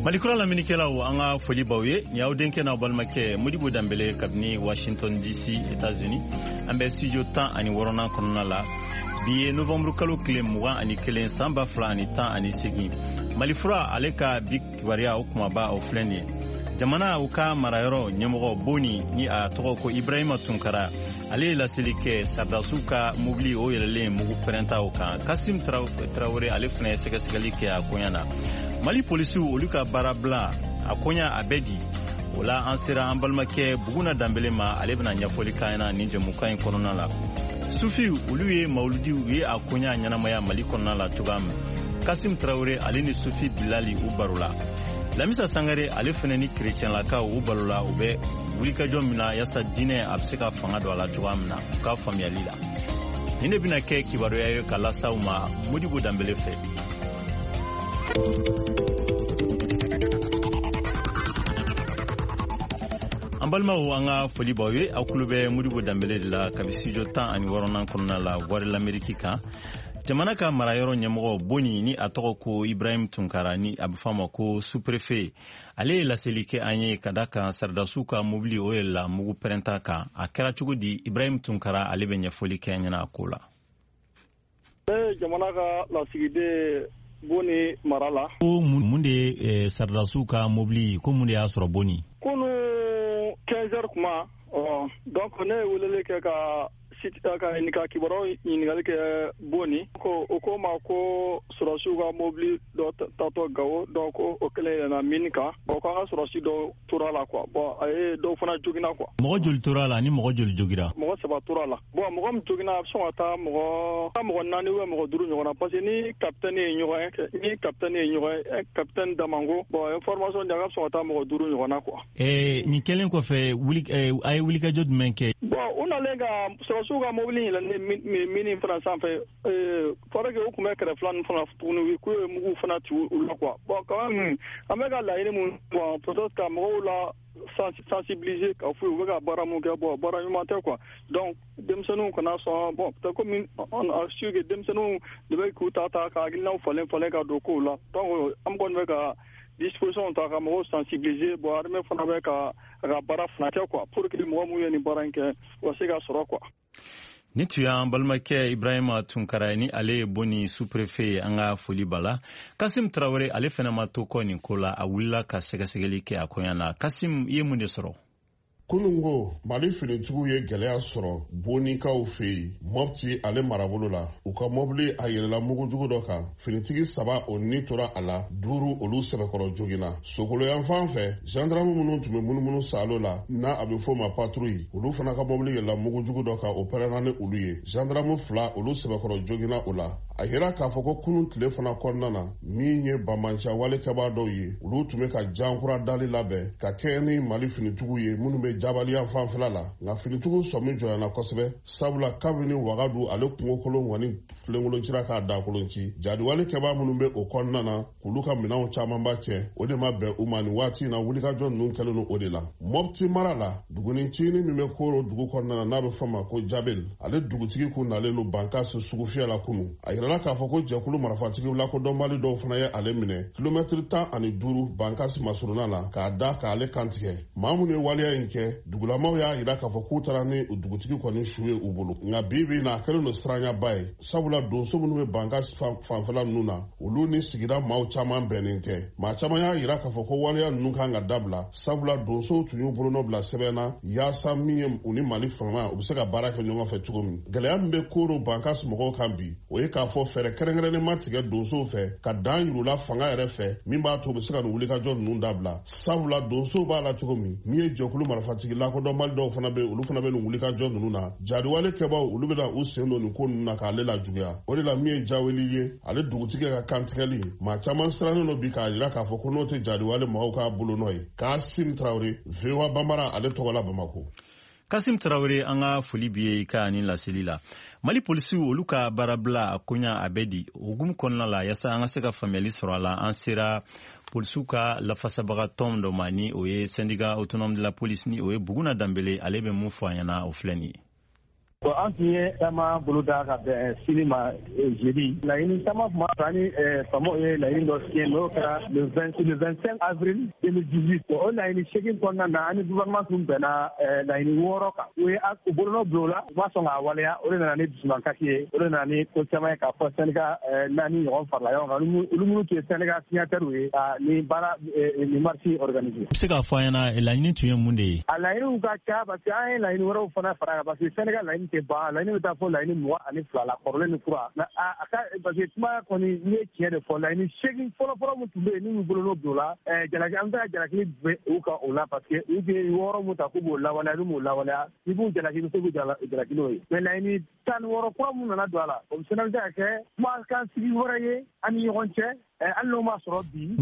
Malikura laminikelaw anga foli bawye nyaw denke na balmake Modibo Dembélé kabni Washington DC États-Unis ambe studio temps ani worona konona la biye novembre kalo kile muwa ani kelen samba fla ani temps ani segi Malifura aleka big waria okuma ba oflenie jamana uka marayoro nyemogo boni ni a togo ko Ibrahima Tunkara ale la selike sardasuka mobli o yelele mugu prenta oka Kasim Traoré ale fne segasegalike akonyana Mali polisi oluka barabla akonya abedi wala ansira ambalmake buguna Dembélé ma ale bana nyafoli kaina ninje mukain konona la Sufi uluye mauludi uye akonya nyanamaya Mali konona la tugam Kasim Traoré ale ni Sufi Bilali ubarula Lamisa Sangare ale fene ni chrétien la ka ubarula ube wulika jomina yasa dine abseka fanga do la tugamna ka famiyali la ine bina ke kibaro yayo kala sauma Modibo Dembélé fe Ambalma wanga foli bawe akulube Modibo Dembélé de la kabisijo temps ani warona konona la wari l'Amérique jamana ka marayoro nyemogo boni ni atoko ko Ibrahim Tunkara ni abfama ko sous-préfet ale la selike anye kadaka sardasuka mobli oela mugu perentaka akera chugudi Ibrahim Tunkara ale benye foli kenyana akola jamana ka la sigide boni marala ko munde sardasuka mobli ko munde asro boni kono 15h kuma donc ne wolele ke ka ka inika kibaro inigali ke boni ko okoma ko surasuga mobli do tato gawo donc o kele na minika o ka surasi do turala quoi bon ay do fana jogina quoi mo jol turala ni mo jol jogira mo seba turala bon mo am jogina so ata mo nani we mo duru nyona parce ni capitaine capitaine Damango bon information de so ata mo duru nyona quoi ni kelen ko fe wuli ay wuli ka jod menke bon ona lenga suga mobili la mini France en fait faudrait que vous mettez les plans pour nous que nous fana tu là quoi bon quand même amega la ine mon peut-être que mo la sensibiliser ka fu ga baramu ga bo baramu mate quoi donc dem senu kana so bon peut-être comme on a su que dem senu de be ku tata ka gilna falen ka do ko la donc am gon ga disposition ta ka mo sensibiliser bo arme fana be ka bara fana quoi pour que mo mu yeni baranke wasiga soro quoi ni tuya balmake Ibrahima Tunkara ni ale boni sous-préfet anga foli bala Kasim Traoré ale fena matoko ni kola awilla ka segasegeli ke akonyana Kasim ye munde soro kunungo Mali finitugu ye gɛlɛya sɔrɔ bonikaw fɛ yen Mopti ale marabolo la u ka mobili a yɛlɛla mugujugu dɔ kan finitigi 3 o ni tora a la 5 olu sɛbɛkɔrɔ jogina sogoloyan fan fɛ gendarme minnu tun bɛ munumunu salo la n'a a bɛ fɔ ma patrouille olu fana ka mobili yɛlɛla mugujugu dɔ kan o pɛrɛnna ni olu ye gendarme 2 olu sɛbɛkɔrɔ jogina o la a yira k'a fɔ ko kunun tile fana kɔnɔna na min ye bamanca walekɛbaa dɔw ye olu tun bɛ ka jankura dali labɛn ka kɛ ni Mali finitugu ye minnu bɛ jabaliya fanfɛla la nka finitugu sɔmi jɔyana kosɛbɛ sabula kabini wagadu ale kungokolon ŋɔni filenkolon cira k'a da kolon ci jadiwale kɛbaa minnu bɛ o kɔnɔna na k'olu ka minɛnw camanba cɛ o de ma bɛn u ma ni waati na wulikajɔ ninnu kɛlen no o de la Mopti mara la duguni cini min bɛ koro dugu kɔnɔna na n'a bɛ fɔ ma ko Jabel ale dugutigi kun nalen no Bankasi sugufiyɛ la kunu a yirala k'a fɔ ko jɛkulu marafatigiw lakodɔnbali dɔw fana ye ale minɛ kilomɛtiri 15 Bankasi masuruna la k'a da k'ale kantigɛ maa minnu ye waleya in kɛ dugulamaw y'a yira k'a fɔ k'u taara ni dugutigi kɔni su ye u bolo nka bibi na a kɛlen no siranyaba ye sabula donso minnu bɛ Bankasi fanfɛla ninnu na olu ni sigida maaw caman bɛnnen tɛ maa caman y'a yira k'a fɔ ko waleya ninnu kan ka dabila sabula donsow tun y'u bolonɔ bila sɛbɛn na yaasa min ye u ni Mali fanga u bɛ se ka baara kɛ ɲɔgɔn fɛ cogo min gɛlɛya min bɛ koro Bankasi mɔgɔw kan bi o ye k'a fɔ fɛɛrɛ kɛrɛnkɛrɛnnen ma tigɛ donsow fɛ ka dan yirula fanga yɛrɛ fɛ min b'a to u bɛ se ka nin wulikajɔ ninnu dabila sabula donsow b'a la cogo min ye jɛkulu marifatigi lakodɔnbali dɔw fana bɛ olu fana bɛ nin wulikajɔ ninnu na jadiwale kɛbaw olu bɛ na u sen don nin ko ninnu na k'ale lajuguya o de la min ye jaweli ye ale dugutigi ka kantigɛli maa caman sirannen do bi k'a jira k'a fɔ ko n'o tɛ jadiwale mɔgɔw ka bolo nɔ ye Kasim Traoré VOA Bambara ale tɔgɔ la Bamako Kasim Traoré anga foli biye ka ni laseli la Mali polisi olu ka barabla akonya abedi ogum konna la yasa anga se ka family sɔrɔ la an sera polisiw ka lafasabaga tɔn dɔ ma ni o ye syndicat autonome de la police ni o ye Buguna Dembélé ale bɛ mun fɔ an ɲɛna o filɛ nin ye an tun ye caman bolo da ka bɛn sini ma jeudi laɲini caman tun b'a fɛ ani faamaw ye laɲini dɔ signé n'o kɛra le 25 avril 2018 o laɲini 8 kɔnɔna na ani gouvernement tun bɛnna laɲini 6 kan u ye u bolonɔ bila o la u ma sɔn k'a waleya o de nana ni dusumankasi ye o de nana ni ko caman ye k'a fɔ syndicat 4 ɲɔgɔn farala ɲɔgɔn kan olu minnu tun ye syndicat signataires ye ni baara ni marche organisée. Se k'a fɔ an ɲɛna laɲini tun ye mun de ye? A laɲiniw ka ca parce que an ye laɲini wɛrɛw fana fara kan parce que syndicat laɲini tɛ ban laɲini bɛ taa fɔ laɲini 22 la kɔrɔlen ni kura mais a ka parce que kuma kɔni n'i ye tiɲɛ de fɔ laɲini 8 fɔlɔ min tun bɛ yen n'u bolonɔ bila o la jalaki an bɛ se ka jalaki bɛ u kan o la parce que u bɛ 6 min ta k'u b'o lawaleya n'u m'o lawaleya i b'u jalaki i bɛ se k'u jalaki n'o ye mais laɲini 16 kura min nana don a la o bɛ se ka kɛ kumakan sigi wɛrɛ ye an ni ɲɔgɔn cɛ hali n'o ma sɔrɔ bi.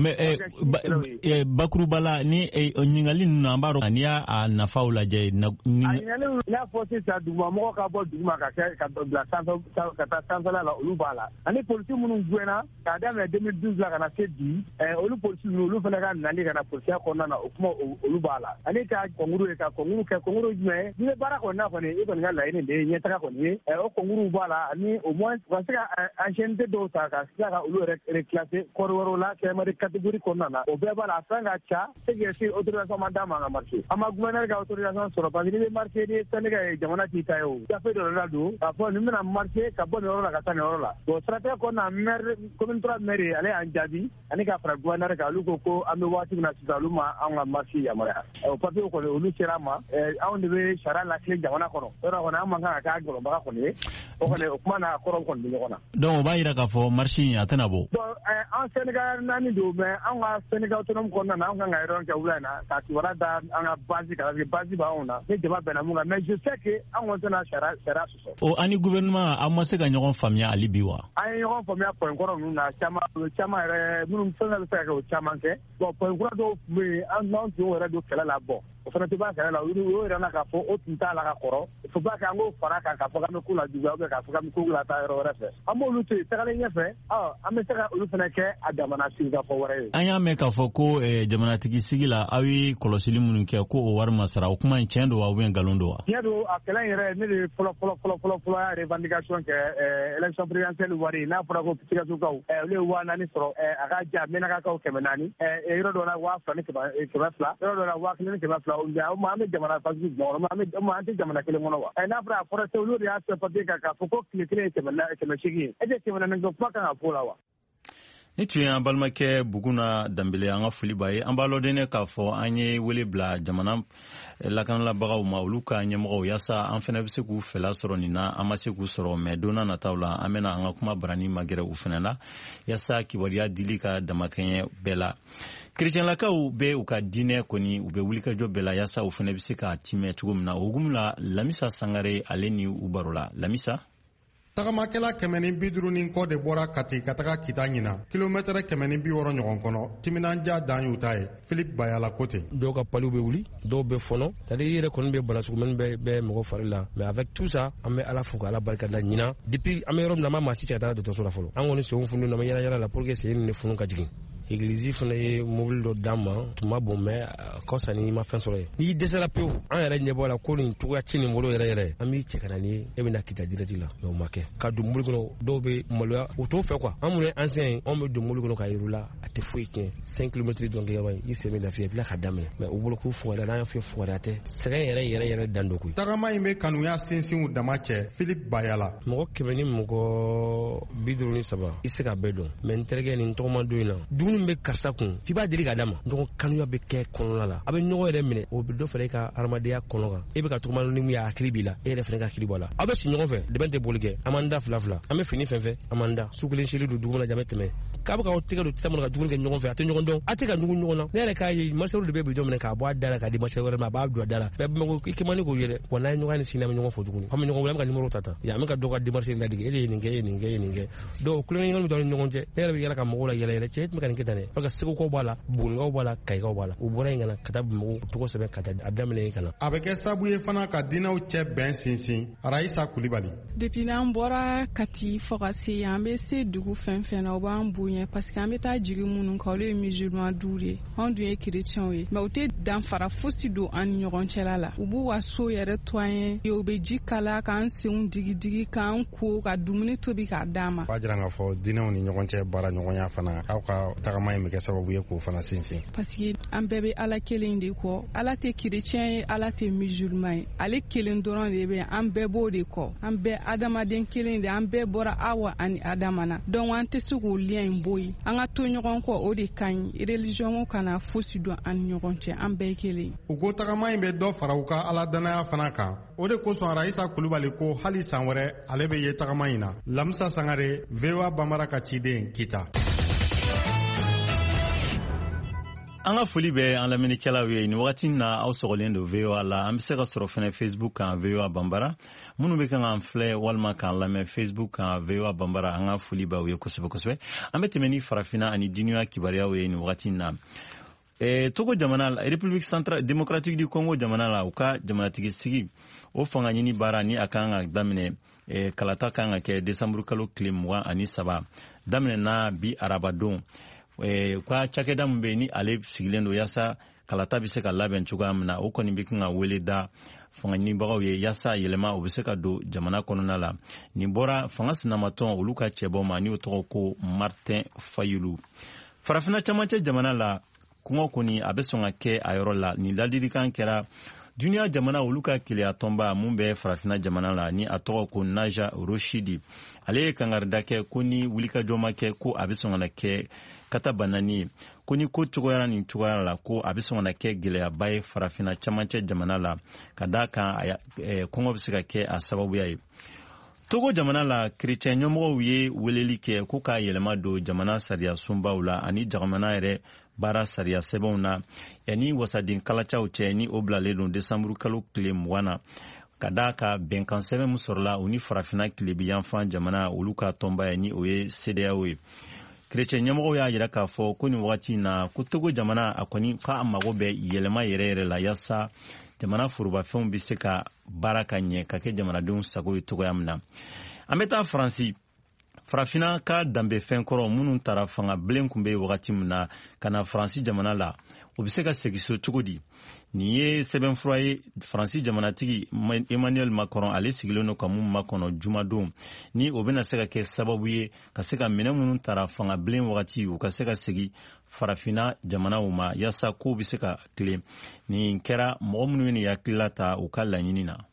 Mais bakuruba la ni ɲininkali ninnu an b'a dɔn n'i y'a nafaw lajɛ. ɲininkali n'a fɔ sisan dugumamɔgɔ ka bɔ duguma ka bila sanfɛ ka taa sanfɛla la olu b'a la ani polisi minnu gɛnna k'a daminɛ 2012 la ka na se bi olu polisi ninnu olu fana ka nali ka na polisiya kɔnɔna na o kuma olu b'a la ani ka kɔnkuru ye ka kɔnkuru kɛ kɔnkuru jumɛn n'i bɛ baara kɔni na kɔni i kɔni ka laɲini de ye ɲɛtaga kɔni ye o kɔnkuruw b'a la ani au moins u ka se ka ancienneté dɔw ta ka se ka olu yɛrɛ reclasser kɔri wɛrɛw la kɛmɛri catégorie kɔnɔna na o bɛɛ b'a la a fɛn ka ca c'est que si autorisation ma d'a ma an ka marché an ma gouverneur ka autorisation sɔrɔ parce que n'i bɛ marché ni syndicat ye jamana t'i ta ye o gafe dɔ la don k'a fɔ nin bɛna marché ka bɔ nin yɔrɔ la ka taa nin yɔrɔ la bon siratigɛ kɔnɔna maire commune 3 maire ale y'an jaabi ani ka fara gouverneur kan olu ko an bɛ waati min na sisan olu ma an ka marché yamaruya o papier kɔni olu sera ma anw de bɛ sariya latilen jamana kɔnɔ yɔrɔ kɔni an man kan ka k'a gɔlɔbaga kɔni ye o kɔni o kuma n'a kɔrɔ kɔni bɛ ɲɔgɔn na. donc o b'a jira k'a fɔ marché in a tɛna bɔ. bon an syndicat 4 don mais an ka syndicat autonome kɔnɔna na an kan ka yɔrɔ kɛ wula in na ka kibaruya da an ka base kan parce que base b'anw na ni jama bɛnna mun kan mais je sais que an kɔni tɛna sariya sɔsɔ. o ani gouvernement an ma se ka ɲɔgɔn faamuya hali bi wa. an ye ɲɔgɔn faamuya point kɔrɔ ninnu na caman yɛrɛ minnu fɛn bɛ se ka kɛ o caman kɛ bon point kura dɔw tun bɛ yen an tun yɛrɛ don kɛlɛ la bɔ o fana tɛ ban kɛlɛ la o yɛrɛ na k'a fɔ o tun t'a la ka kɔrɔ il faut pas que an k'o fara kan k'a fɔ k'an bɛ ko la juguya ou bien k'a fɔ k'an bɛ ko la taa yɔrɔ wɛrɛ fɛ an b'olu to yen tagalen ɲɛfɛ an bɛ se ka olu fana kɛ a jamana sigikafɔ wɛrɛ ye. an y'a mɛn k'a fɔ ko jamanatigi sigi la aw ye kɔlɔsili minnu kɛ ko o wari ma sara o kuma in tiɲɛ don wa ou bien nkalon don wa. tiɲɛ don a kɛlɛ yɛrɛ ne de fɔlɔ y'a revendication kɛ élection présidentielle wari n'a fɔra ko Sikassokaw olu ye 4,000 sɔrɔ a ka ja Menakakaw 400 yɔrɔ dɔ la 2,000 ni 200 yɔrɔ dɔ la 1,000 ni 200 an bɛ jamana fasi jɔyɔrɔ an tɛ jamana kelen kɔnɔ wa n'a fɔra a fɔra olu de y'a sɛ papier kan k'a fɔ ko tile kelen ye 800 ye est-ce que 800 kuma kan ka fɔ la wa. ni tun ye an balimakɛ Buguna Danbele an ka foli b'a ye an b'a lɔdɛnɛ k'a fɔ an ye wele bila jamana lakanalabagaw ma olu ka ɲɛmɔgɔw yaasa an fana bɛ se k'u fɛla sɔrɔ nin na an ma se k'u sɔrɔ mais don n'a nataw la an bɛna an ka kuma barani magɛrɛ u fana la yaasa kibaruya dili ka damakɛɲɛ bɛɛ la. kerecɛnlakaw bɛ u ka diinɛ kɔni u bɛ wulikajɔ bɛɛ la yaasa u fana bɛ se k'a timɛ cogo min na o hukumu la Lamisa Sangare ale ni u baro la. Lamisa. Tagamakɛla 150 kɔ de bɔra Kati ka taga Kita ɲina kilomètre 160 ɲɔgɔn kɔnɔ timinanja dan y'u ta ye Philippe Bayala ko ten. dɔw ka paliw bɛ wuli dɔw bɛ fɔnɔ c'est-à-dire i yɛrɛ kɔni bɛ bana sugu bɛ mɔgɔ fari la mais avec tout ça an bɛ Ala fo ka Ala barikada ɲina depuis an bɛ yɔrɔ min na an ma maa si cɛ ka taa dɔgɔtɔrɔso la fɔlɔ an kɔni senw funun na an bɛ yala la pour que sen ni funu ka jigin. Église fana ye mobile dɔ d'an ma tuma bon mais kɔsa ni ma fɛn sɔrɔ ye n'i dɛsɛra pewu an yɛrɛ ɲɛbɔ la ko nin cogoya ci nin bolo yɛrɛ an b'i cɛ ka na ni e bɛna Kita direct la mais o ma kɛ ka don mobile kɔnɔ dɔw bɛ maloya o t'o fɛ quoi an mun ye ancien ye anw bɛ don mobile kɔnɔ ka yir'u la a tɛ foyi tiɲɛ 5 km dɔrɔn kɛ kaban i sen bɛ lafiya i bila ka daminɛ mais u bolo k'u fugariya n'an y'a fɔ fugariya tɛ sɛgɛn yɛrɛ dan do koyi. tagama in bɛ kanuya sinsinw dama cɛ Philippe Bayala. mɔgɔ 100 ni mɔgɔ 53 i se ka bɛɛ dɔn mais n terikɛ nin tɔgɔma don in na dumuni bɛ karisa kun f'i b'a deli k'a d'a ma ɲɔgɔn kanuya bɛ kɛ kɔnɔna la a bɛ ɲɔgɔn yɛrɛ minɛ o bɛ dɔ fara i ka adamadenya kɔnɔ kan e bɛ ka tɔgɔma ni mun y'a hakili b'i la e yɛrɛ fana ka hakili bɔ a la aw bɛ si ɲɔgɔn fɛ dɛmɛ tɛ boli kɛ an m'an da fila an bɛ fini fɛn an m'an da su kelen seli don dugu kɔnɔ jamɛ tɛmɛ k'a bɛ k'aw tɛgɛ don tɛmɛ ka dumuni kɛ ɲɔgɔn fɛ a tɛ ɲɔgɔn dɔn a tɛ ka ɲugun ɲɔgɔn na ne yɛrɛ k'a ye marcheur de bɛ bidon minɛ k'a bɔ a da la k'a di marcheur wɛrɛ ma a b'a don a da la mais Bamakɔ i kɛmani k'o ye dɛ wa n'an ye ɲɔgɔn ni sini an bɛ ɲɔgɔn fɔ tuguni an bɛ ɲɔgɔn wele an bɛ ka numéro ta yan an bɛ ka dɔ ka démarche ladege e de ye nin kɛ e ye nin kɛ e ye nin kɛ donc kulonkɛ ɲɔgɔn bɛ ni ɲɔgɔn cɛ ne yɛrɛ bɛ yala ka mɔgɔw la yɛlɛ cɛ e tun bɛ ka nin kɛ tan dɛ parce que Segukaw b'a la Bugunikaw b'a la Kayikaw b'a la u bɔra yen ka na ka taa Bamakɔ tɔgɔ sɛbɛn ka taa a daminɛ yen ka na. a bɛ kɛ sababu ye fana ka diinɛw cɛ bɛn sinsin Arayisa Kulibali. depuis n'an bɔra Kati fɔ ka se yan an bɛ se dugu fɛn fɛn na o b'an bonya parce que an bɛ taa jigi minnu kan olu ye musulman 5 ye anw dun ye chrétiens ye mais u tɛ danfara fosi don an ni ɲɔgɔn cɛla la. U b'u ka so yɛrɛ to an ye, u bɛ ji kala k'an senw digidigi k'an ko ka dumuni tobi k'a d'an ma. B'a jira k'a fɔ diinɛw ni ɲɔgɔn cɛ baara ɲɔgɔnya fana aw ka tagama in bɛ kɛ sababu ye k'o fana sinsin. Parce que an bɛɛ bɛ Ala kelen de kɔ. Ala tɛ chrétien ye, Ala tɛ musulman ye. Ale kelen dɔrɔn de bɛ an bɛɛ b'o de kɔ. An bɛɛ adamaden kelen de, an bɛɛ bɔra Awa ani Adama na. Donc an tɛ se k'o lien in bɔ yen. An ka to ɲɔgɔn kɔ, o de ka ɲi. Religion kana fosi don an ni ɲɔgɔn cɛ, an bɛɛ ye kelen. U ko tagama in bɛ dɔ fara u ka Ala danaya fana kan. O de kosɔn Raisa Kulubali ko hali san wɛrɛ ale bɛ ye tagama in na. Lamisa Sangare, VOA Bambara ka ciden Kita. An ka foli bɛ an lamɛnnikɛlaw ye nin wagati na aw sɔgɔlen don VOA la. An bɛ se ka sɔrɔ fɛnɛ Facebook kan VOA Bambara. Minnu bɛ kan k'an filɛ walima k'an lamɛn Facebook kan VOA Bambara, an ka foli b'aw ye kosɛbɛ kosɛbɛ. An bɛ tɛmɛ ni farafina ani diinɛya kibaruyaw ye nin wagati na. Togo jamana la, République centrale démocratique du Congo jamana la, u ka jamanatigi sigi o fanga ɲini baara ni a kan ka daminɛ kalata kan ka kɛ décembre kalo tile 23 daminɛ na bi arabadon. Ka cakɛda min bɛ ni ale sigilen don yaasa kalata bɛ se ka labɛn cogoya min na, o kɔni bɛ kan ka wele da fanga ɲinibagaw ye yaasa yɛlɛma o bɛ se ka don jamana kɔnɔna la. Nin bɔra fanga sinamatɔn olu ka cɛbɔ ma ni o tɔgɔ ko Martin Fayulu. Farafina camancɛ jamana la, kɔngɔ kɔni a bɛ sɔn ka kɛ a yɔrɔ la. Ni ladilikan kɛra duniya jamana olu ka keleya tɔnba mun bɛ farafina jamana la ni a tɔgɔ ko Naja Roshidi. Ale ye kangarida kɛ ko ni wulikajɔ ma kɛ ko a bɛ sɔn ka kɛ kata banani ko ni ko cogoyara nin cogoyara la ko a bɛ sɔn ka kɛ gɛlɛyaba ye farafina camancɛ jamana la ka da kan kɔngɔ bɛ se ka kɛ a sababuya ye. Togo jamana la chrétien ɲɛmɔgɔw ye weleli kɛ ko ka yɛlɛma don jamana sariya sunbaw la ani jamana yɛrɛ baara sariya sɛbɛnw na yanni wasaden kalacaw cɛ ni o bilalen don décembre kalo tile 20 na ka da ka bɛnkan sɛbɛn min sɔrɔla u ni farafina tilebiyanfan jamana olu ka tɔnba ye ni o ye CEDEAO ye. Chrétien ɲɛmɔgɔw y'a jira k'a fɔ ko nin wagati na ko Togo jamana a kɔni k'a mago bɛ yɛlɛma yɛrɛ la yaasa jamana forobafɛnw bɛ se ka baara ka ɲɛ ka kɛ jamanadenw sago ye cogoya min na. An bɛ taa Faransi. Farafina ka danbefɛn kɔrɔ minnu taara fanga bilen kun bɛ wagati min na ka na Faransi jamana la, o bɛ se ka segin so cogo di? Nin ye sɛbɛnfura ye Faransi jamanatigi Emmanuel Macron ale sigilen don ka mun makɔnɔ jumadon ni o bɛna se ka kɛ sababu ye ka se ka minɛ minnu taara fanga bilen wagati u ka se ka segin farafina jamanaw ma yaasa ko bɛ se ka tilen. Nin kɛra mɔgɔ minnu ye nin hakilila ta u ka laɲini na.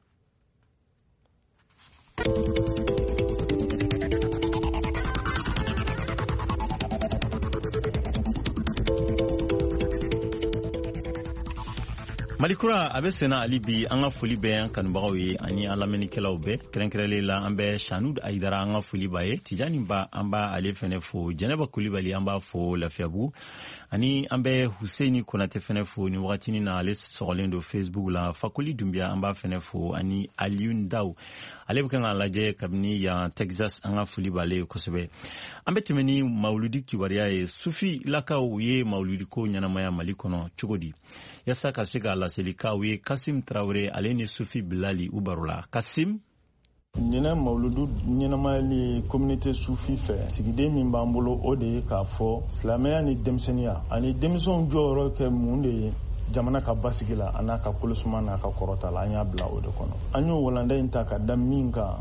Malikura a bɛ senna hali bi an ka foli bɛ an kanubagaw ye ani an lamɛnnikɛlaw bɛɛ kɛrɛnkɛrɛnlen la an bɛ Sanud Ayidara an ka foli b'a ye Tijani Ba an b'a ale fɛnɛ fo Jɛnɛba Kulibali an b'a fo Lafiyabugu ani an bɛ Husseini Konate fɛnɛ fo ni wagatinin na ale sɔgɔlen don Facebook la Fakoli Dunbiya an b'a fɛnɛ fo ani Aliyu Ndaw ale bɛ kan k'a lajɛ kabini yan Texas an ka foli b'ale ye kosɛbɛ. An bɛ tɛmɛ ni mawuludi kibaruya ye Sufi lakaw u ye mawuludi ko ɲɛnamaya Mali kɔnɔ cogo di yaasa ka se ka laselikaw ye Kasim Traoré ale ni Sufi Bilali u baro la. Kasim ɲinɛ mawuludu ɲɛnamayali communauté sufi fɛ sigiden min b'an bolo o de ye k'a fɔ silamɛya ni denmisɛnniya ani denmisɛnw jɔyɔrɔ kɛ mun de ye jamana ka basigi la a n'a ka kolosuma n'a ka kɔrɔta la an y'a bila o de kɔnɔ. An y'o walanda in ta ka da min kan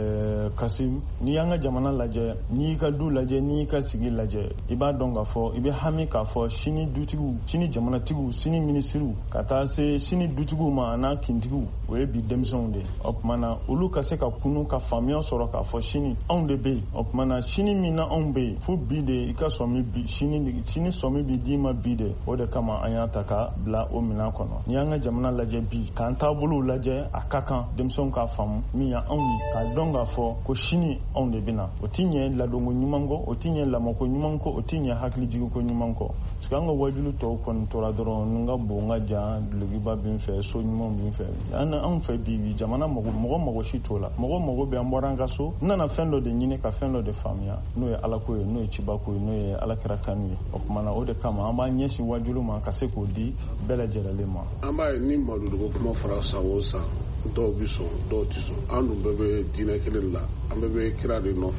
Kasim n'i y'an ka jamana lajɛ n'i ka du lajɛ n'i ka sigi lajɛ i b'a dɔn k'a fɔ i bɛ hami k'a fɔ sini dutigiw sini jamanatigiw sini minisiriw ka taa se sini dutigiw ma a n'a kintigiw o ye bi denmisɛnw de o tuma na olu ka se ka kunu ka faamuya sɔrɔ k'a fɔ sini anw de bɛ yen o tuma na sini min na anw bɛ yen fo bi de i ka sɔmi bi sini sɔmi bi d'i ma bi de o de kama an y'a ta ka bila o minan kɔnɔ. Ni y'an ka jamana lajɛ bi k'an taabolow lajɛ a ka kan denmisɛnw k'a faamu min ya anw ye k'a dɔn k'a fɔ ko sini anw de bɛna o ti ɲɛ ladonko ɲuman kɔ o ti ɲɛ lamɔko ɲuman kɔ o ti ɲɛ hakilijigiko ɲuman kɔ parce que an ka wajulu tɔw kɔni tora dɔrɔn n ka bon n ka jan dulokiba bin fɛ so ɲumanw bin fɛ anw fɛ bi jamana mɔgɔ mago si t'o la mɔgɔ mago bɛ an bɔra an ka so n nana fɛn dɔ de ɲini ka fɛn dɔ de faamuya n'o ye alako ye n'o ye cibako ye n'o ye alakira kanu ye o tuma na o de kama an b'a ɲɛsin wajulu ma ka se k'o di bɛɛ lajɛlen ma. An b'a ye ni mawuluduko kuma fara san o san dɔw bi sɔn dɔw ti sɔn an dun bɛɛ bɛ diinɛ kelen la an bɛɛ bɛ kira de nɔfɛ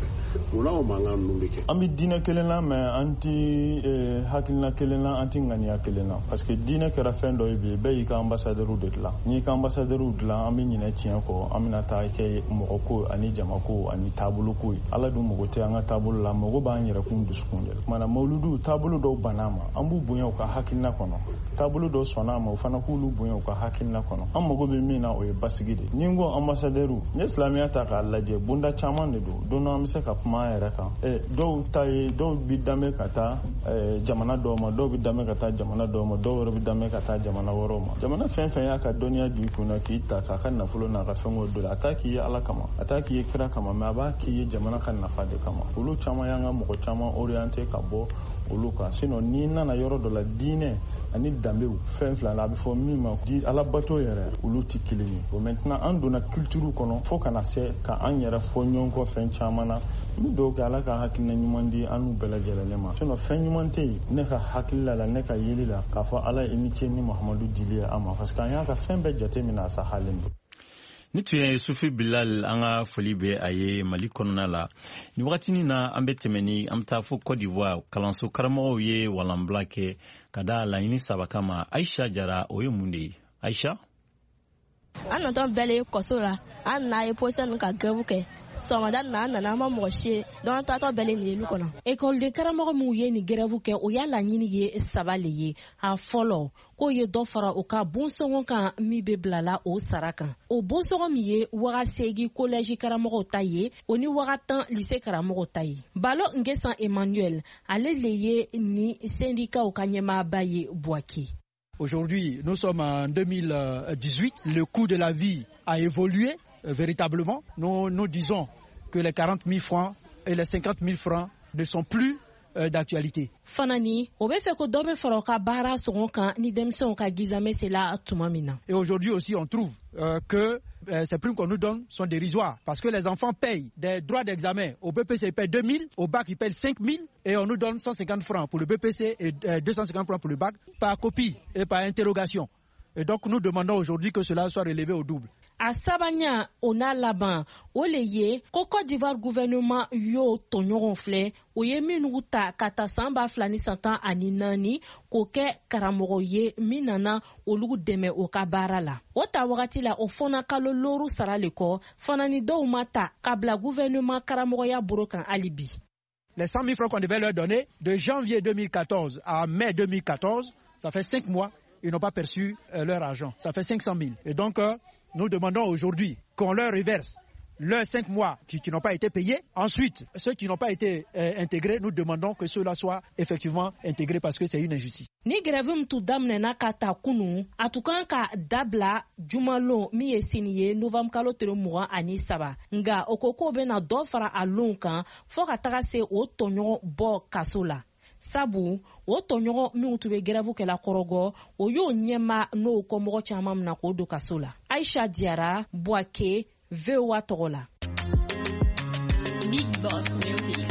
munna o mankan ninnu bɛ kɛ. An bɛ diinɛ kelen na mais an ti hakilina kelen na, an ti ŋaniya kelen na, parce que diinɛ kɛra fɛn dɔ ye bi bɛɛ y'i ka ambassadeur de dilan. N'i ka ambassadeur dilan an bɛ ɲinɛ tiɲɛ kɔ, an bɛna taa kɛ mɔgɔ ko ani jama ko ani taabolo ko ye. Ala dun mago tɛ an ka taabolo la, mago b'an yɛrɛkun dusukun de la. Kumana mawuludu taabolo dɔw banna ma, an b'u bonya u ka hakilina kɔnɔ. Taabolo dɔw sɔnna ma, o fana k'olu bonya u ka hakilina kɔnɔ. An mago bɛ min na o ye basigi de. Ni n ko ambassadeur, ni silamɛya ta k'a lajɛ bonda caman de don. Don an bɛ se ka kuma an yɛrɛ kan. Dɔw ta ye dɔw bi danbe ka taa jamana dɔw ma, dɔw bi danbe ka taa jamana dɔw ma, dɔw yɛrɛ bi danbe ka taa jamana wɛrɛw ma. Jamana fɛn fɛn y'a ka dɔnniya di kunna k'i ta k'a ka nafolo n'a ka fɛnw don a t'a k'i ye Ala kama, a t'a k'i ye kira kama, mais a b'a k'i ye jamana ka nafa de kama. Olu caman y'an ka mɔgɔ caman orienté ka bɔ olu kan. Sinon n'i nana yɔrɔ dɔ la diinɛ ani danbew fɛn fila la a bɛ fɔ min ma di alabato yɛrɛ olu ti kelen ye. Bon maintenant an donna culture kɔnɔ fo kana se ka an yɛrɛ fɔ ɲɔgɔn kɔ fɛn caman na. N bɛ dugawu kɛ Ala ka hakilina ɲuman di an n'u bɛɛ lajɛlen ma. Sinon fɛn ɲuman tɛ yen ne ka hakilila la ne ka yeli la k'a fɔ Ala ye ni ce ni Mahamadu dili ye an ma, parce que an y'a ka fɛn bɛɛ jate minɛ a sa halen don. Ni tun ye Sufi Bilal an ka foli bɛ a ye Mali kɔnɔna la. Ni wagatinin na an bɛ tɛmɛ ni an bɛ taa fo Côte d'Ivoire kalanso karamɔgɔw ye walanbila kɛ ka da laɲini saba kama. Aisha Jara o ye mun de ye? Aisha? An natɔ bɛɛ le kɔso la an na ye poste ninnu ka grève kɛ. Sɔgɔmada na an nana an ma mɔgɔ si ye donc an taatɔ bɛɛ le nin yelu kɔnɔ. École karamɔgɔ minnu ye nin grève kɛ o y'a laɲini ye saba le ye. A fɔlɔ k'o ye dɔ fara o ka bonsɔngɔ kan min bɛ bilala o sara kan. O bonsɔngɔ min ye Ouagassegui collège karamɔgɔw ta ye o ni Ouagatan lycée karamɔgɔw ta ye. Balo Ngesan Emmanuel ale le ye ni syndicat ka ɲɛmaaba ye Bouaké. Aujourd'hui, nous sommes en 2018. Le coût de la vie a évolué véritablement. Nous disons que les 40 000 francs et les 50 000 francs ne sont plus d'actualité. Fanani, o bɛ fɛ ko dɔ bɛ fara o ka baara sɔngɔ kan ni denmisɛnw ka gizame sela tuma min na. Et aujourd'hui aussi, on trouve que ces primes qu'on nous donne sont dérisoires parce que les enfants payent des droits d'examen. Au BPC, ils payent 2 000, au bac, ils payent 5 000 et on nous donne 150 francs pour le BPC et 250 francs pour le bac par copie et par interrogation. Et donc, nous demandons aujourd'hui que cela soit relevé au double. A sabanya ona laban o le ye ko Côte d'Ivoire gouvernement yo tɔɲɔgɔn filɛ o ye minnu ta ka taa san 2024 k'o kɛ karamɔgɔ ye min nana olu dɛmɛ o ka baara la. O ta wagati la o fɔna kalo loru sara le kɔ fana ni dɔw ma ta ka bila gouvernement karamɔgɔya boro kan hali bi. Les 100 000 francs qu'on devait leur donner de janvier 2014 à mai 2014, ça fait 5 mois, ils n'ont pas perçu leur argent. Ça fait 500 000. Et donc, nous demandons aujourd'hui qu'on leur reverse leurs 5 mois qui n'ont pas été payés. Ensuite, ceux qui n'ont pas été intégrés, nous demandons que ceux-là soient effectivement intégrés parce que c'est une injustice. Ni grève tu damnena kata kunu atukan ka dabla jumalo mi esiniye novembre kalo tere mugan ani saba nga okoko bena do fara alon kan fo ka taga se o tonyo bo kaso la. Sabu o tɔɲɔgɔn minnu tun bɛ grève kɛla kɔrɔgɔ o y'o ɲɛma n'o kɔmɔgɔ caman mina k'o don kaso la. Aisha Diara, Bouaké, VOA tɔgɔ la. Big Boss Music.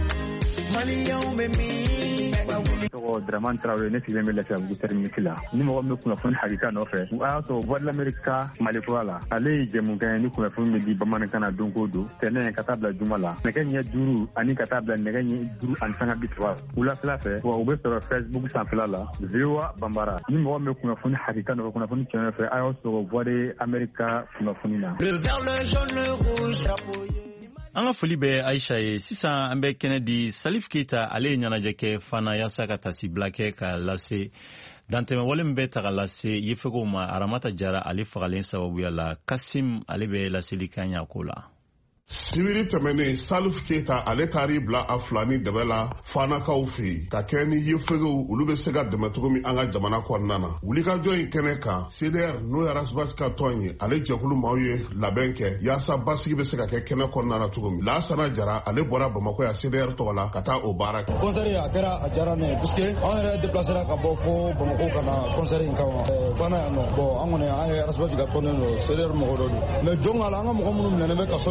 tɔgɔ Dramane Traoré ne sigilen bɛ Lafiyabugu terminus la. Ni mɔgɔ min bɛ kunnafoni hakika nɔfɛ o y'a sɔrɔ Voix de l'Amérique Malifura la ale ye jɛmukan ye ni kunnafoni bɛ di bamanankan na don o don tɛnɛ ka taa bila juma la nɛgɛ ɲɛ 5 ani ka taa bila nɛgɛ ɲɛ 5 ani 53 wulafɛla fɛ wa u bɛ sɔrɔ Facebook sanfɛla la VOA Bambara. Ni mɔgɔ min bɛ kunnafoni hakika nɔfɛ kunnafoni tiɲɛ nɔfɛ a y'o sɔrɔ Voix de l'Amérique kunnafoni na. Le vert, le jaune, le rouge, an ka foli bɛ Aisha ye. Sisan an bɛ kɛnɛ di Salif Keita ale ye ɲɛnajɛ kɛ fana yaasa ka tasibila kɛ ka lase dantɛmɛ wale min bɛ ta ka lase yefekow ma Aramata Jara ale fagalen sababuya la Kasim ale bɛ laseli kan ɲa ko la. Sibiri tɛmɛnen Salif Keita ale taar'i bila a filani dɛmɛ la fanakaw fɛ yen ka kɛ ni yefegew olu bɛ se ka dɛmɛ cogo min an ka jamana kɔnɔna na. Wulikajɔ in kɛnɛ kan CDR n'o ye Rasbach ka tɔn ye ale jɛkulu maaw ye labɛn kɛ yaasa basigi bɛ se ka kɛ kɛnɛ kɔnɔna na cogo min. Laasana Jara ale bɔra Bamakɔ ya CDR tɔgɔ la ka taa o baara kɛ. Concert a kɛra a diyara ne ye puisque an yɛrɛ déplacera ka bɔ fo Bamakɔ ka na concert in kama fana yan nɔ. Bon an kɔni an ye Rasbach ka tɔn don CDR mɔgɔ dɔ don mais jɔn a la an ka mɔgɔ minnu minɛnen bɛ kaso la vraiment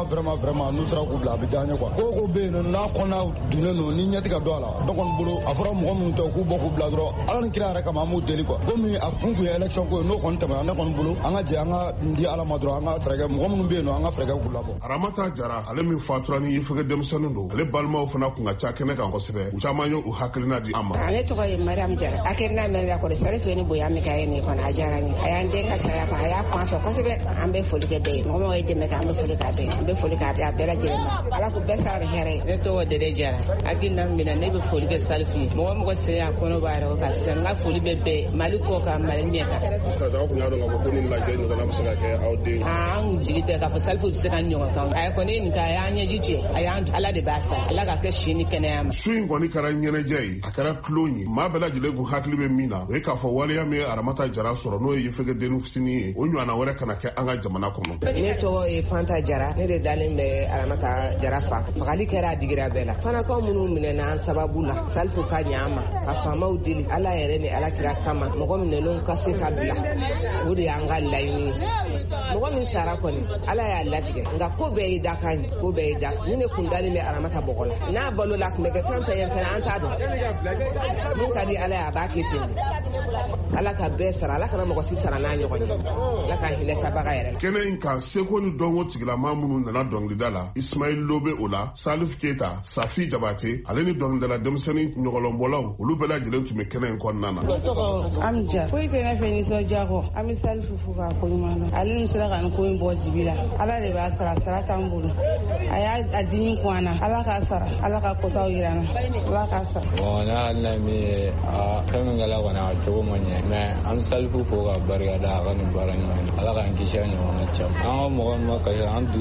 vraiment nous sera ku bila bi janya quoi ko be no na kona dunen no ni nyati ka do ala donc on bolo afra mo mun to ku boko bila dro ala ni kira reka ma mu deli quoi comme a pungu election ko no kon tama na kon bolo anga je anga ndi ala madro anga frega mo mun be no anga frega ku labo Aramata Jara ale min fatura ni yifege demsanu do ale balma fana ku ngacha kene kan kosebe u chamanyo u haklina di ama ale to ko Mariam Jara akena mera ko sare fe ni boya mi kay ni kon ajara ni ayande ka saya pa ya pa fa kosebe ambe folike be mo e de me ka ambe folika be ambe folika ya bela jere ala ko be sare here ne to de Jara akina mina ne be folike salfi mo mo ko se ya kono ba ro ka sen nga foli be maliko ka malemieka ka da ku nyado ngako ni la je no kana musaka ke aude an jigite ka fa salfi se kan nyo ka ay ko ni ka ya nya jiche ay ala de basa ala ka ke shini kene swing ko ni kara nyene jai akara klonyi ma bela jile gu haklibe mina e ka fa wale ya me Aramata Jara soro no e fege denu fitini onyu ana wore kana ke anga jamana kono ne to e Fanta Jara ne de dalimbe Aramata Jara fa fakali kera digira bela fana ko munu mine na sababula salfu ka nyama ka fama udili ala yere ni ala kira kama mogo mine non kase kabila wuri anga laini mogo min sara ko ni ala ya latige nga ko be dakan ko be dak ni ne kundali me Aramata bokola na balo lak mege Fanta yen fana anta do mun kadi ala ya bakete ala ka be sara ala kana mogo si sara na nyogo la ka hile tabaga yere kene inka seko ni dongo tigila mamunu nana dongli dala Ismail Lobe Ola Salif Keita Safi Jabate ale ni dongli dala demseni nyogolombolaw olu bela jelen tume kene kon nana amja ko ite na feni so jago ami Salifu fuka ko mana ale musala kan ko mbo jibila ala le ba sara tambulu aya adini ko ana ala ka sara ala ka ko taw yirana ala ka sara wona alla mi a kan ngala wana to monye me am Salifu fuka bariya da kan barani ala kan kishani wona cham an mo ma ka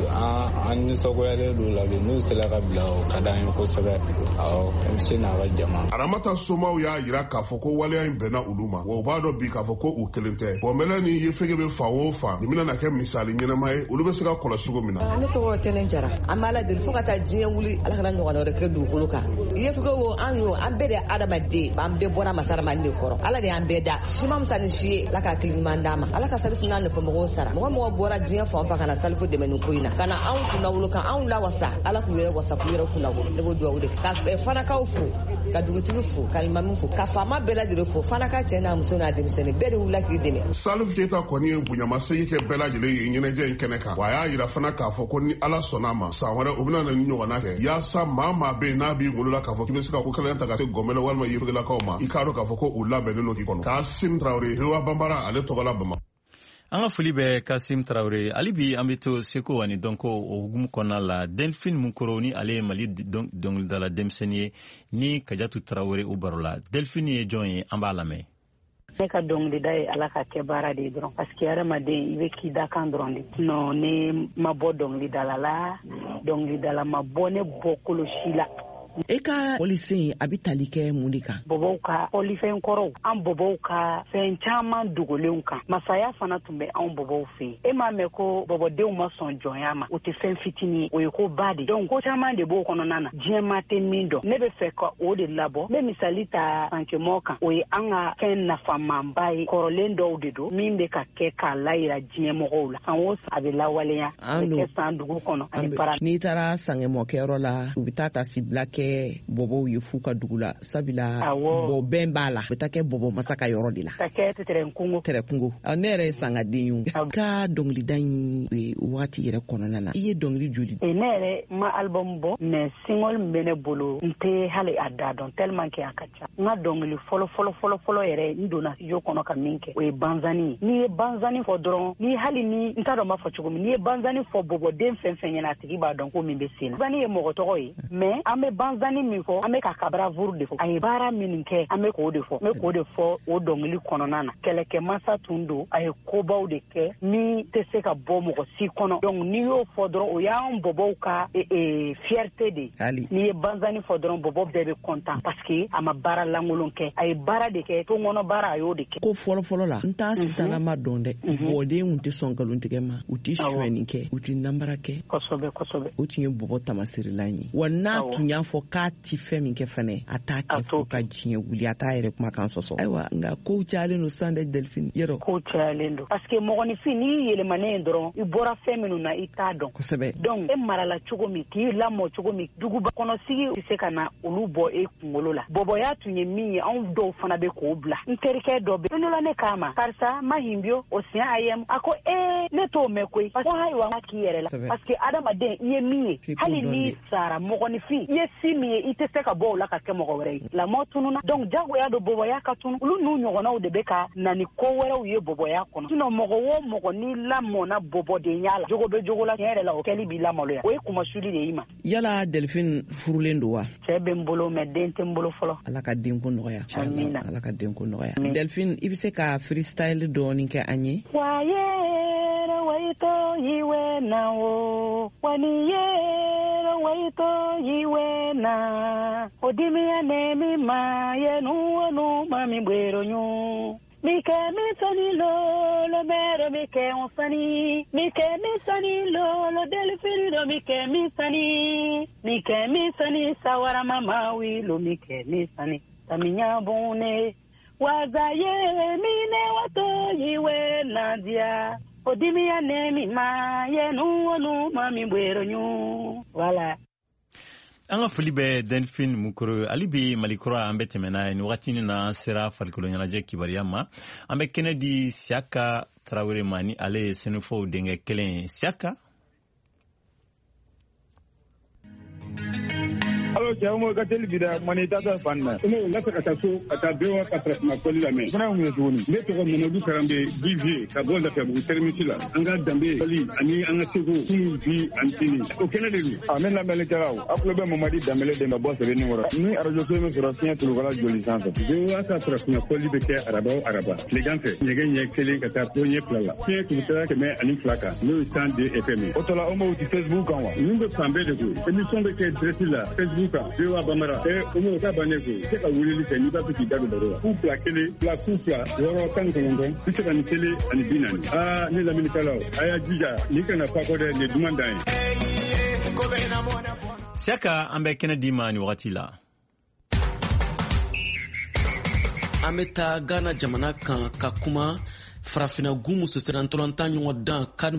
an ni so ko yale do la no sala ka bla kadan ko sabe aw msina wa jama Aramata Somaw ya yira ka foko wale ya bena uluma wo bado bi ka foko u kelente bo melani yefege be fawo fa nimina na ke misali nyina mai ulu be sika kola sugo mina ne to tenen jara amala del fuka ta jiye wuli ala kana no ngore ke du kuluka yefege wo anu ambede adama de bambe bora masara mande koro ala de ambeda shimam sani shi la ka kilin mandama ala ka salifu nan fo mo sara mo bora jiye fo fa kana salifu de menu kuina kana an kuna wuluka an la wasa ala ku yere wasa ku yere kuna wo de bo do wude ka fana ka ufu ka dugutigi fu kalimamu fu ka fama bela dire fu fana ka cena muso na demisene bere wula ki deme Salif Keita koni bunyama sey ke bela jile nyene je keneka waya yira fana ka fo koni ala sonama sawara obina na nyo na ke ya sa mama be na bi ngulula ka fo kibesika ko kala ntaka se gomelo walma yifugela ka ma ikaro ka fo ko ulla be no ki kono Kasim Traoré hewa bambara ale togola bama anga foli be Kasim Traoré alibi ambito seko wani donko ogum kona la Delphine Munkoroni ale mali donc dans la demsenie ni Kadiatou Traoré u barola Delphine ye jonye ambalame ne ka dongli dai ala ka ke bara de dron parce que ara made ibe ki da kan dron no ne mabo dongli dalala dongli dala mabone bokolo shila e ka polisi a bɛ tali kɛ mun de kan bobow ka polifɛn kɔrɔw an bobow ka fɛn caman dogolenw kan masaya fana tun bɛ anw bobow fɛ e m'a mɛn ko bɔbɔdenw ma sɔn jɔnya ma o tɛ fɛn fitinin o ye ko ba de donc ko caman de b'o kɔnɔna na diɲɛma tɛ min dɔn ne bɛ fɛ ka o de labɔ n bɛ misali ta sankemɔ kan o ye an ka fɛn nafamanba ye kɔrɔlen dɔw de don min bɛ ka kɛ k'a layira diɲɛmɔgɔw la san o san a bɛ lawaleya a bɛ kɛ san dugu kɔnɔ ani bara n'i taara sankemɔkɛyɔrɔ la u bɛ taa tasibila kɛ bɔbɔw ye fu ka dugu la sabila bɔ bɛn b'a la bɛ taa kɛ bɔbɔ masa ka yɔrɔ de la ka kɛ tɛrɛkungo ne yɛrɛ ye sangaden ye ka dɔnkilida in wagati yɛrɛ kɔnɔna na i ye dɔnkili joli ne yɛrɛ ma album bɔ mais single min bɛ ne bolo n tɛ hali a da dɔn tellement que a ka ca n ka dɔnkili fɔlɔ yɛrɛ n donna studio kɔnɔ ka min kɛ o ye banzani n'i ye banzani fɔ dɔrɔn ni hali ni n t'a dɔn n b'a fɔ cogo min n'i ye banzani fɔ bɔbɔden fɛn fɛn ɲɛna a tigi b'a dɔn ko min bɛ sen na banzani ye mɔgɔ tɔgɔ ye mais an bɛ banzani min fɔ an bɛ ka kabravuru de fɔ a ye baara min kɛ an bɛ k'o de fɔ n bɛ k'o de fɔ o dɔnkili kɔnɔna na kɛlɛkɛmasa tun don a ye kobaw de kɛ min tɛ se ka bɔ mɔgɔ si kɔnɔ donc n'i y'o fɔ dɔrɔn o y'an bɔbɔw ka fierté de n'i ye banzani fɔ dɔrɔn bɔbɔ bɛɛ bɛ content parce que a ma baara lankolon kɛ a ye baara de kɛ to kɔnɔ baara a y'o de kɛ ko fɔlɔfɔlɔ la n t'a sisanna ma dɔn dɛ bɔden tun tɛ sɔn nkalontigɛ ma u tɛ suɲɛni kɛ u tɛ nanbara kɛ kosɛbɛ o tun ye bɔbɔ tamasirilan ye wa n'a tun y'a fɔ k'a ti fɛn min kɛ fɛnɛ a t'a kɛ fo ka diɲɛ wuli a t'a yɛrɛ kumakan sɔsɔ. Ayiwa nka kow cayalen don san dɛ Delphine yɔrɔ. Kow cayalen don parce que mɔgɔninfin n'i yɛlɛmanen dɔrɔn i bɔra fɛn minnu na i t'a dɔn. Kosɛbɛ. Donc e marala cogo min k'i lamɔ cogo min duguba kɔnɔsigi tɛ se ka na olu bɔ e kunkolo la. Bɔbɔya tun ye min ye anw dɔw fana bɛ k'o bila. N terikɛ dɔ bɛ yen. Ne k'a ma karisa ma hinbio o siɲɛ a ye a ko ne t'o mɛn koyi. Parce que ayiwa n k'i yɛrɛ la. Parce que adamaden i ye min ye hali n'i sara mɔgɔninfin i ye si min ye i tɛ se ka bɔ o la ka kɛ mɔgɔ wɛrɛ ye. Lamɔ tununa donc jagoya don bɔbɔya ka tunu olu n'u ɲɔgɔnnaw de bɛ ka na ni ko wɛrɛw ye bɔbɔya kɔnɔ. Sinon mɔgɔ o mɔgɔ n'i lamɔna bɔbɔdenya la jogo bɛ jogo la tiɲɛ yɛrɛ la o kɛli b'i lamaloya o ye kumasuli de y'i ma. Yala Delphine furulen don wa? Cɛ bɛ n bolo mais den tɛ n bolo fɔlɔ. Ala ka denko nɔgɔya. Amina. Ala ka denko nɔgɔya. Delphine i bɛ se ka freestyle dɔɔni kɛ an ye? Wayere waito yiwe na o waniyere waito yiwe na odimiya nemi ma yenu onu mami bwero nyu. Mike mi sani lo mero mike on sani mike mi sani lo Delphine do mike mi sani sawara mama wi lo mike mi sani taminya bone wazaye mine wato yiwe nadia odimiya nemi ma yenu onu mami bwero nyu. Voilà. An ka foli bɛ Delphine Mukoro ali bi Malikura an bɛ tɛmɛ n'a ye ni wagati na sera farikolo ɲɛnajɛ kibariya ma an bɛ kɛnɛ di Siaka Tarawele ma ni ale ye Senufɔw denkɛ kelen ye. Siaka. Alo cɛ mo ka teli bida mani tata fanna ne la ka taa so ka taa bewa ka traitement ko la men fana mu tuguni ne tɔgɔ Mamadou Karambe Divier ka bɔ da Kabu termiti la an ka dambe kali ani an ka sego kunu bi antini o kɛnɛ de do a men lamɛnni kɛlaw a kulo bɛ Mamadi Dambele de ma bɔ sɛbɛn ni wɔrɔ ni radio so min sɔrɔ siɲɛ tulukala joli sanfɛ bewa ka traitement ko bɛ kɛ araba tilegan fɛ ɲɛgɛn ɲɛ kelen ka taa ɲɛ fila la siɲɛ tulukala kɛmɛ ani fila kan n'o ye 102 FM o tɔla o ma uti Facebook kan wa min bɛ fan bɛɛ de ko émission bɛ kɛ direct la Facebook Bewa Bamara umu ka baneko se ka wulili kɛ n'i b'a fɛ k'i da don baro la ku fila kelen fila ku fila wɔɔrɔ 19 bi se ka ni kelen ani 40 ne lamɛnnikɛlaw a y'a jija ni kana fa kɔ dɛ nin duman dan ye. Siaka an bɛ kɛnɛ di ma ni wagati la. An bɛ taa Ghana jamana kan ka kuma farafina gun muso sirantɔlɔntan ɲɔgɔn dan kan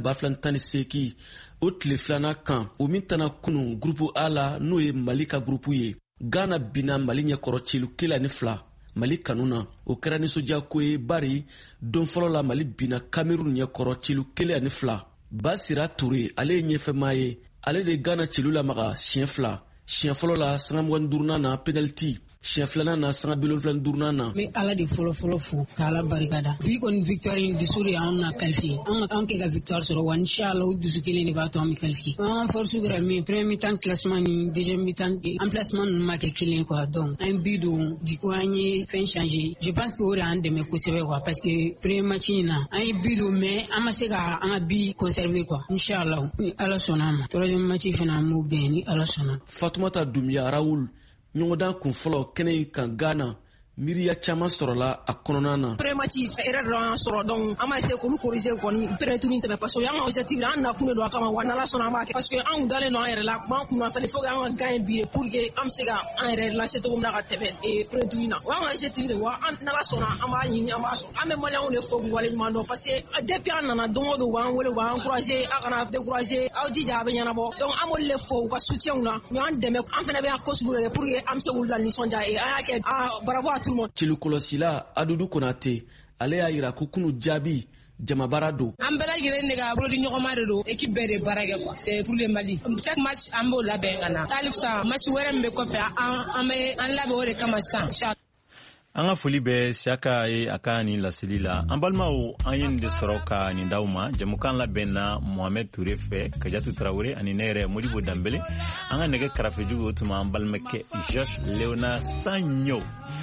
2018 o tile filanan kan o min tana kunun grupu A la n'o ye Mali ka grupu ye. Ghana bina Mali ɲɛkɔrɔ celu 1-2 Mali kanu na o kɛra nisɔndiya ko ye bari don fɔlɔ la Mali bina Cameroun ɲɛkɔrɔ celu 1-2. Basira Toure ale ye ɲɛfɛmaa ye ale de Ghana celu lamaga siɲɛ 2 siɲɛ fɔlɔ la sanga 24 na penalty siɲɛ filanan na sanga 75 na. N bɛ Ala de fɔlɔ fo k'Ala barikada bi kɔni victoire in dusu de y'anw na qualifié an kɛ ka victoire sɔrɔ wa inchallah o dusu kelen de b'a to an bɛ qualifié. An force kɛra min premier mi-temps classement ni deuxième mi-temps emplacement ninnu ma kɛ kelen quoi donc an bi don du coup an ye fɛn changer je pense que o de y'an dɛmɛ kosɛbɛ quoi parce que premier match in na an ye bi don mais an ma se ka an ka bi conserver quoi inchallah ni Ala sɔnna a ma troisième match fana an b'o gagner ni Ala sɔnna. Fatoumata Doumbia Raoul ɲɔgɔndan kun fɔlɔ kɛnɛ in kan Ghana miiriya caman sɔrɔla a kɔnɔna na. Prémachi erreur dɔ y'an sɔrɔ donc an ma essayer k'olu corriger kɔni peut-être ni tɛmɛ parce que y'an ka objectif an nakun de don a kama wa n'Ala sɔnna an b'a kɛ parce que an kun dalen don an yɛrɛ la kuma an kunna fɛnɛ faut que an ka gagne bi pour que an bɛ se ka an yɛrɛ lase cogo min na ka tɛmɛ prémachi na o y'an ka objectif de wa n'Ala sɔnna an b'a ɲini an b'a sɔrɔ an bɛ maliyɛnw de fo k'u waleɲuman dɔn parce que depuis an nana don o don u b'an wele u b'an encourager a kana décourager aw jija a bɛ ɲɛnabɔ donc an b'olu de fo u ka soutien na u y'an dɛmɛ an fɛnɛ bɛ an ko sugu de pour que an bɛ se k'u la nisɔndiya an y'a kɛ bravo à tout le monde. Sila Adudu Konate ale y'a yira ko kunu jaabi jamabara do. An bɛɛ lajɛlen de ka bolo di ɲɔgɔnma de don équipe bɛɛ de baara kɛ quoi c'est pour le Mali chaque match an b'o labɛn ka na halisa match wɛrɛ min bɛ kɔfɛ an labɛn o de kama sisan. An ka foli bɛ Siaka ye a ka nin laseli la an balimaw an ye nin de sɔrɔ ka nin d'aw ma jamukan labɛnna Mohamed Toure fɛ Kajatu Tarawele ani ne yɛrɛ Modibo Dambele an ka nɛgɛ karafe jugu o tuma an balimakɛ Georges Léona Sagno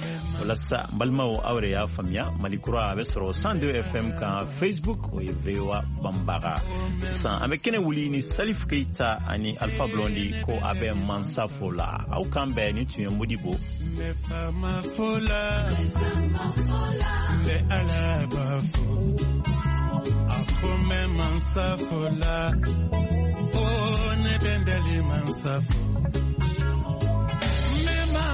walasa balimaw aw yɛrɛ y'a faamuya Malikura a bɛ sɔrɔ 102 FM kan Facebook o ye VOA Bambaga sisan an bɛ kɛnɛ wuli ni Salif Keita ani Alpha Blondy ko a bɛ Mansafo la aw kan bɛɛ ni tun ye Modibo Le alabafo Afome mansafola Oh ne bendeli mansafo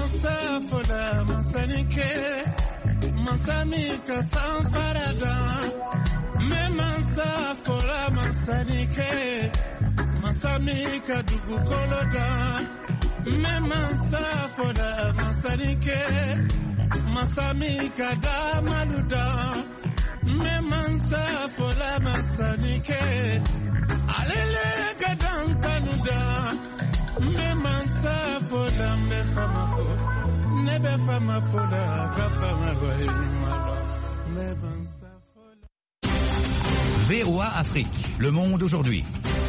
mansafola mansanike mansamika sanfarada me mansafola mansanike mansamika dugukoloda me mansafola mansanike mansamika damaluda me mansafola mansanike alele kadantanuda me mansafola me famafo nebe famafola kafamago me mansafola. VOA Afrique, le monde aujourd'hui.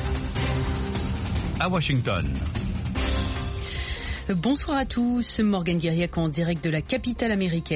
À Washington. Bonsoir à tous, Morgane Guiriac en direct de la capitale américaine.